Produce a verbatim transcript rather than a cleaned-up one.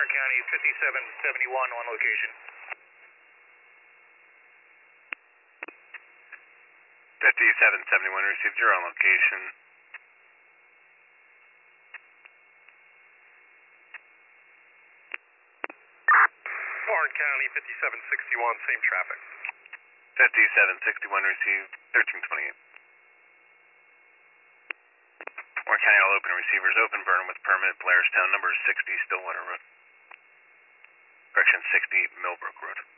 Warren County, fifty-seven seventy-one on location. fifty-seven seventy-one received, you're on location. Warren County, fifty-seven sixty-one, same traffic. fifty-seven sixty-one received, thirteen twenty-eight. Warren County, all open receivers open, burn with permit, Blairstown, number sixty, Stillwater Road. Correction, sixty, Millbrook Road.